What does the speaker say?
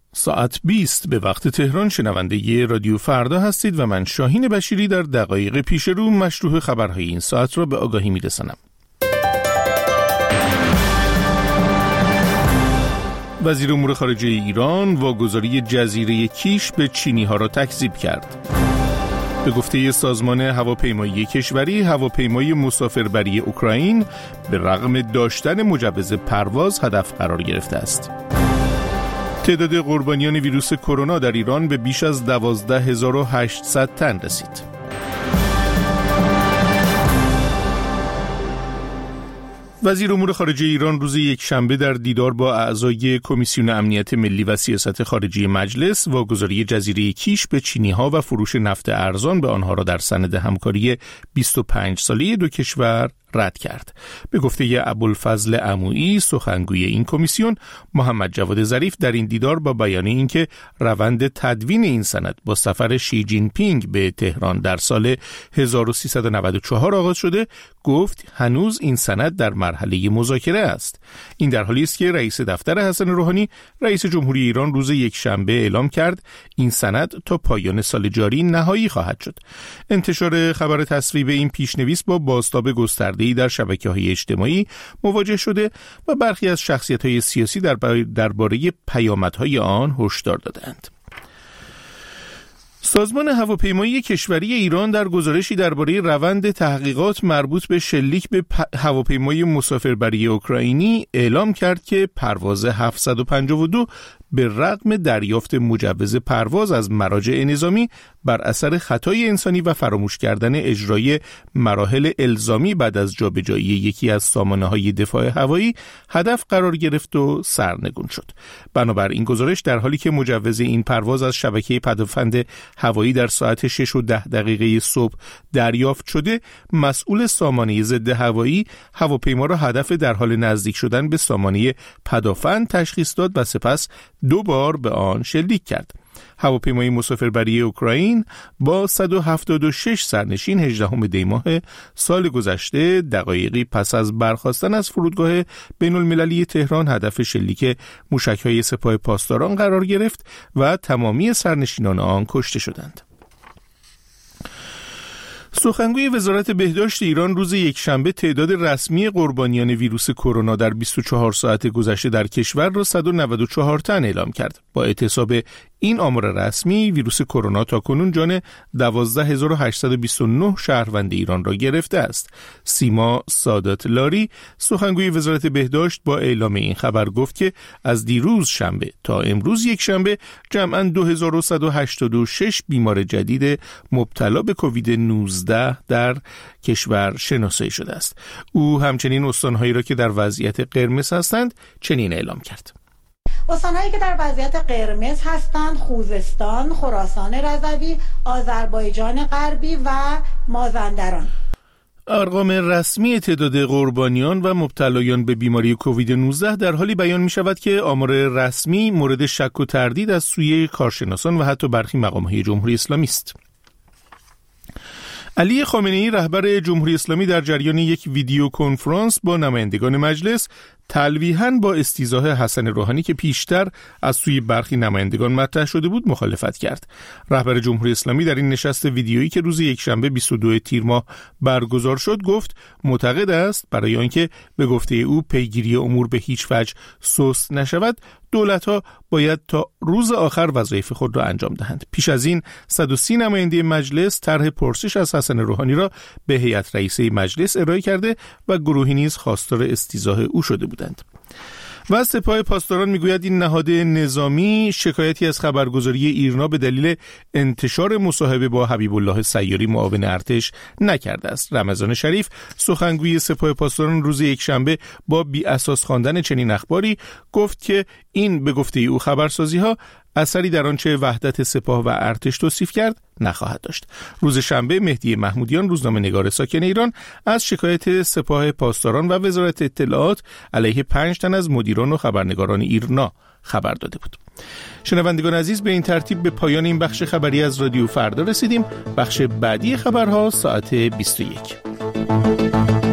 ساعت 20 به وقت تهران شنونده ی رادیو فردا هستید و من شاهین بشیری در دقایق پیش رو مشروع خبرهای این ساعت را به آگاهی می‌رسانم. وزیر امور خارجه ایران واگذاری جزیره کیش به چینی‌ها را تکذیب کرد. به گفته سازمان هواپیمایی کشوری، هواپیمای مسافربری اوکراین به رغم داشتن مجوز پرواز هدف قرار گرفته است. تعداد قربانیان ویروس کرونا در ایران به بیش از 12800 تن رسید. وزیر امور خارجه ایران روز یکشنبه در دیدار با اعضای کمیسیون امنیت ملی و سیاست خارجی مجلس واگذاری جزیره کیش به چینی‌ها و فروش نفت ارزان به آنها را در سند همکاری 25 ساله دو کشور رد کرد. به گفته ابوالفضل عمویی سخنگوی این کمیسیون، محمد جواد ظریف در این دیدار با بیان اینکه روند تدوین این سند با سفر شی جین پینگ به تهران در سال 1394 آغاز شده، گفت هنوز این سند در مرحله مذاکره است. این در حالی است که رئیس دفتر حسن روحانی، رئیس جمهوری ایران، روز یکشنبه اعلام کرد این سند تا پایان سال جاری نهایی خواهد شد. انتشار خبر تصویب این پیشنویس با بازتاب گسترده‌ای در شبکه‌های اجتماعی مواجه شده و برخی از شخصیت‌های سیاسی درباره پیامدهای آن هشدار دادند. سازمان هواپیمایی کشوری ایران در گزارشی درباره روند تحقیقات مربوط به شلیک به هواپیمای مسافربری اوکراینی اعلام کرد که پرواز 752 به رغم دریافت مجوز پرواز از مراجع نظامی بر اثر خطای انسانی و فراموش کردن اجرای مراحل الزامی بعد از جابجایی یکی از سامانه‌های دفاع هوایی هدف قرار گرفت و سرنگون شد. بنابر این گزارش در حالی که مجوز این پرواز از شبکه پدافند هوایی در ساعت 6:10 صبح دریافت شده، مسئول سامانه ضد هوایی هواپیما را هدف در حال نزدیک شدن به سامانه پدافند تشخیص داد و سپس 2 بار به آن شلیک کرد. هواپیمای مسافربری اوکراین با 176 سرنشین 18 دی ماه سال گذشته دقایقی پس از برخاستن از فرودگاه بین‌المللی تهران هدف شلیک موشک‌های سپاه پاسداران قرار گرفت و تمامی سرنشینان آن کشته شدند. سخنگوی وزارت بهداشت ایران روز یکشنبه تعداد رسمی قربانیان ویروس کرونا در 24 ساعت گذشته در کشور را 194 تن اعلام کرد. با اعتصاب این آمار رسمی، ویروس کرونا تاکنون جان 12829 شهروند ایران را گرفته است. سیما سادات لاری، سخنگوی وزارت بهداشت، با اعلام این خبر گفت که از دیروز شنبه تا امروز یکشنبه جمعاً 2186 بیمار جدید مبتلا به کووید 19 در کشور شناسایی شده است. او همچنین استان‌هایی را که در وضعیت قرمز هستند چنین اعلام کرد: استان‌هایی که در وضعیت قرمز هستند خوزستان، خراسان رضوی، آذربایجان غربی و مازندران. ارقام رسمی تعداد قربانیان و مبتلایان به بیماری کووید 19 در حالی بیان می شود که آمار رسمی مورد شک و تردید از سوی کارشناسان و حتی برخی مقام‌های جمهوری اسلامی است. علی خامنه‌ای، رهبر جمهوری اسلامی، در جریان یک ویدیو کنفرانس با نمایندگان مجلس تلویحاً با استیضاح حسن روحانی که پیشتر از سوی برخی نمایندگان مطرح شده بود مخالفت کرد. رهبر جمهوری اسلامی در این نشست ویدیویی که روز یکشنبه 22 تیر ماه برگزار شد گفت معتقد است برای آنکه به گفته او پیگیری امور به هیچ وجه سست نشود، دولت‌ها باید تا روز آخر وظایف خود را انجام دهند. پیش از این 130 نماینده مجلس طرح پرسش از حسن روحانی را به هیئت رئیسه مجلس ارائه کرده و گروهی نیز خواستار استیضاح او شده بودند. و سپاه پاسداران میگوید این نهاد نظامی شکایتی از خبرگزاری ایرنا به دلیل انتشار مصاحبه با حبیب الله سیاری معاون ارتش نکرده است. رمضان شریف، سخنگوی سپاه پاسداران، روز یکشنبه با بی اساس خواندن چنین اخباری گفت که این به گفته او خبرسازی ها اثری در آنچه وحدت سپاه و ارتش توصیف کرد نخواهد داشت. روز شنبه مهدی محمودیان، روزنامه‌نگار ساکن ایران، از شکایت سپاه پاسداران و وزارت اطلاعات علیه 5 تن از مدیران و خبرنگاران ایرنا خبر داده بود. شنوندگان عزیز، به این ترتیب به پایان این بخش خبری از رادیو فردا رسیدیم. بخش بعدی خبرها ساعت 21.